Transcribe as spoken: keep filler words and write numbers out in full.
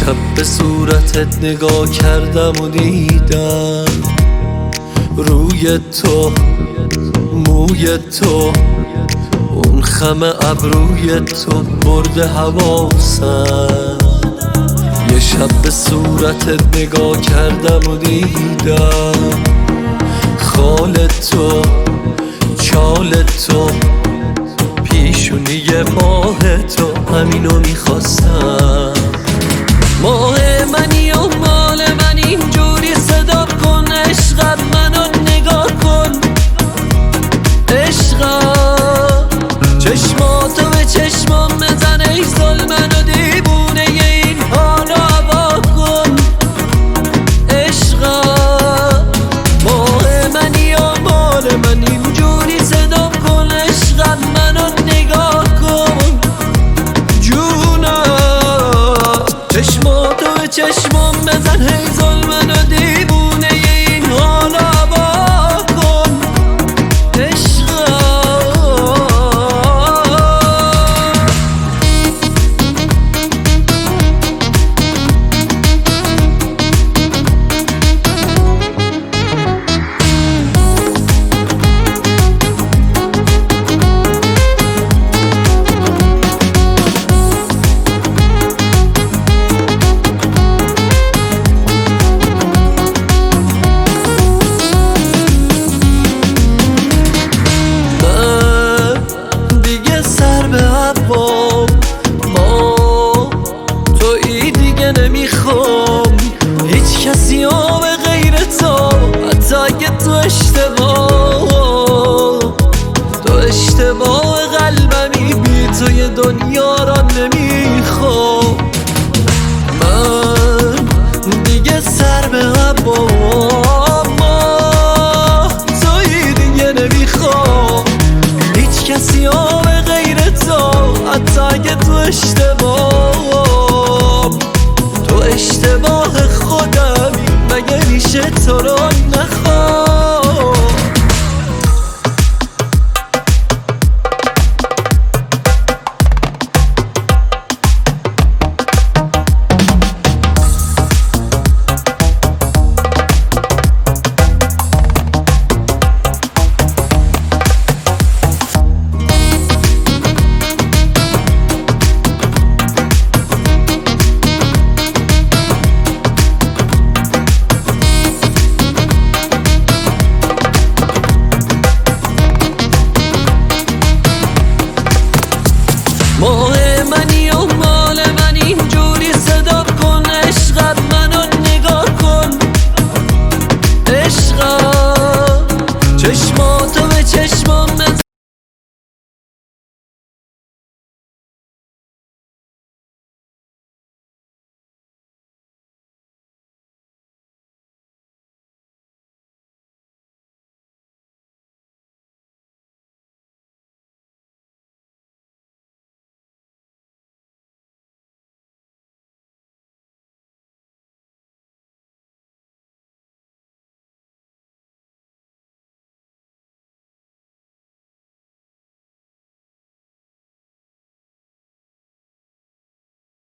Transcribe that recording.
شب به صورتت نگاه کردم و دیدم روی تو، موی تو، اون خم ابروی تو برده حواسم. یه شب به صورتت نگاه کردم و دیدم خال تو، چال تو، پیشونی ماه تو، همینو میخواستم. ماه منی و مال من اینجوری صدا کن، عشقم منو نگاه کن، عشقم چشماتو به چشمام بزن، ای ظلمن و دیوونه این حالو هوا کن، عشقم ماه منی و مال من اینجوری صدا کن، عشقم منو نگاه کن، جونم چشماتو به چشمام بزن، ای ظلمن و دیوونه این حالو هوا کن، عشقم. ما تویی دیگه نمیخوام هیچ کسی ها به غیر تو، حتی اگه تو اشتباه تو اشتباه قلبمی، بی تو یه دنیا را نمیخوام. من دیگه سر به هوام، ما تویی دیگه نمیخوام هیچ کسی ها به غیر تو، حتی اگه تو اشتباه تو اشتباه خودمی، مگه میشه تو رو